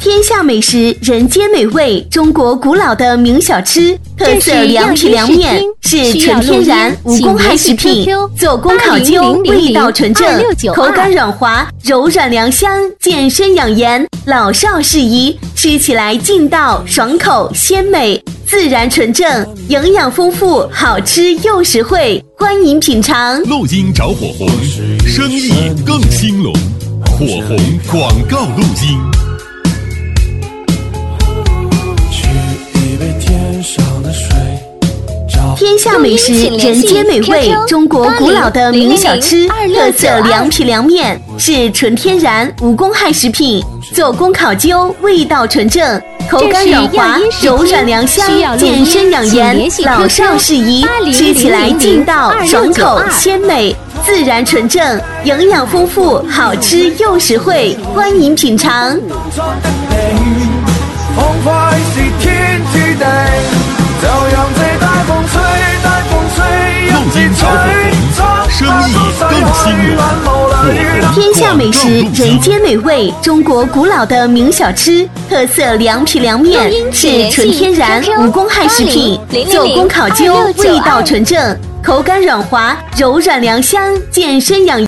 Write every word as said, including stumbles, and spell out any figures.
天下美食，人间美味，中国古老的名小吃，特色凉皮凉面，是纯天然无公害食品，做工考究，味道纯正，口感软滑，柔软凉香，健身养颜，老少适宜，吃起来劲道，爽口鲜美，自然纯正，营养丰富，好吃又实惠，欢迎品尝。 录音找火红，生意更兴隆，火红广告录音。 天下美食，人间美味，中国古老的名小吃，特色凉皮凉面，是纯天然无公害食品，做工考究，味道纯正，口感软滑，柔软凉香，健身养颜，老少适宜，吃起来劲道，爽口鲜美，自然纯正，营养丰富，好吃又实惠，欢迎品尝。 录音找火红，生意更兴隆，火红天下美食，人间美味，中国古老的名小吃，特色凉皮凉面，是纯天然无公害食品，做工考究，味道纯正，口感软滑，柔软凉香，健身养颜。